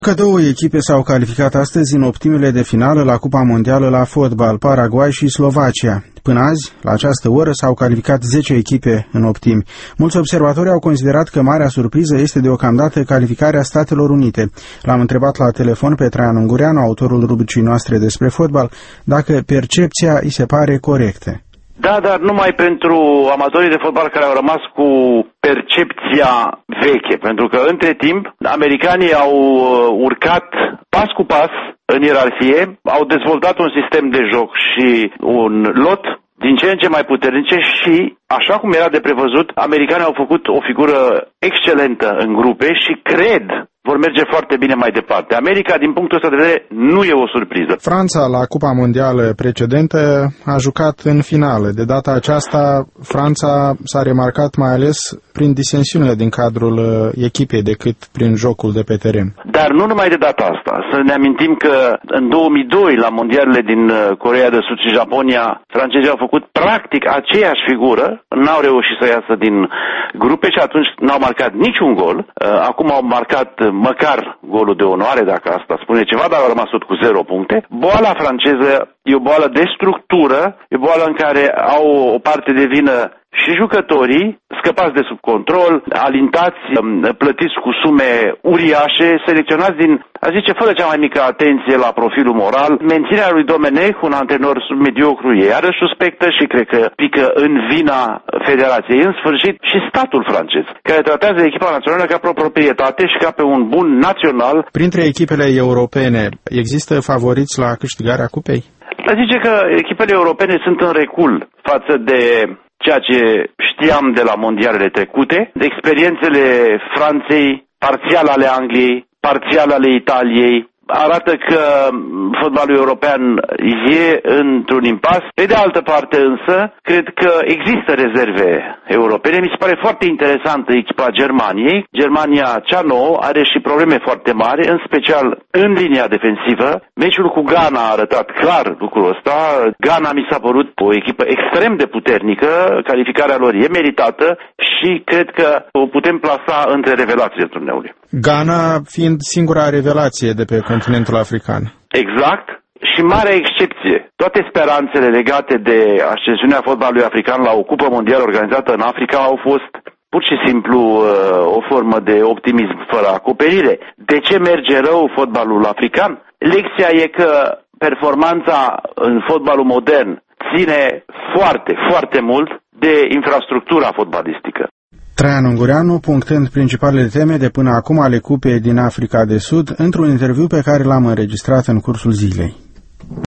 Că două echipe s-au calificat astăzi în optimile de finală la Cupa Mondială la fotbal, Paraguay și Slovacia. Până azi, la această oră, s-au calificat 10 echipe în optimi. Mulți observatori au considerat că marea surpriză este deocamdată calificarea Statelor Unite. L-am întrebat la telefon pe Traian Ungureanu, autorul rubricii noastre despre fotbal, dacă percepția îi se pare corectă. Da, dar numai pentru amatorii de fotbal care au rămas cu percepția veche, pentru că între timp americanii au urcat pas cu pas în ierarhie, au dezvoltat un sistem de joc și un lot din ce în ce mai puternice și, așa cum era de prevăzut, americanii au făcut o figură excelentă în grupe și cred vor merge foarte bine mai departe. America, din punctul ăsta de vedere, nu e o surpriză. Franța, la Cupa Mondială precedentă, a jucat în finală. De data aceasta, Franța s-a remarcat mai ales prin disensiunile din cadrul echipei decât prin jocul de pe teren. Dar nu numai de data asta. Să ne amintim că în 2002, la mondialele din Coreea de Sud și Japonia, francezii au făcut practic aceeași figură, n-au reușit să iasă din grupe și atunci n-au marcat niciun gol. Acum au marcat măcar golul de onoare, dacă asta spune ceva, dar au rămas tot cu 0 puncte. Boala franceză e o boală de structură, e o boală în care au o parte de vină și jucătorii, scăpați de sub control, alintați, plătiți cu sume uriașe, selecționați din, a zice, fără cea mai mică atenție la profilul moral. Menținerea lui Domenech, un antrenor mediocru, e iarăși suspectă și cred că pică în vina federației. În sfârșit, și statul francez, care tratează echipa națională ca pe o proprietate și ca pe un bun național. Printre echipele europene, există favoriți la câștigarea cupei? A zice că echipele europene sunt în recul față de ceea ce știam de la mondialele trecute, de experiențele Franței, parțial ale Angliei, parțial ale Italiei, arată că fotbalul european e într-un impas. Pe de altă parte însă, cred că există rezerve europene. Mi se pare foarte interesantă echipa Germaniei. Germania cea nouă are și probleme foarte mari, în special în linia defensivă. Meciul cu Ghana a arătat clar lucrul ăsta. Ghana mi s-a părut o echipă extrem de puternică, calificarea lor e meritată și cred că o putem plasa între revelațiile turneului. Ghana fiind singura revelație de pe continentul african. Exact. Și marea excepție. Toate speranțele legate de ascensiunea fotbalului african la o cupă mondială organizată în Africa au fost pur și simplu o formă de optimism fără acoperire. De ce merge rău fotbalul african? Lecția e că performanța în fotbalul modern ține foarte, foarte mult de infrastructura fotbalistică. Traian Ungureanu, punctând principalele teme de până acum ale cupei din Africa de Sud, într-un interviu pe care l-am înregistrat în cursul zilei.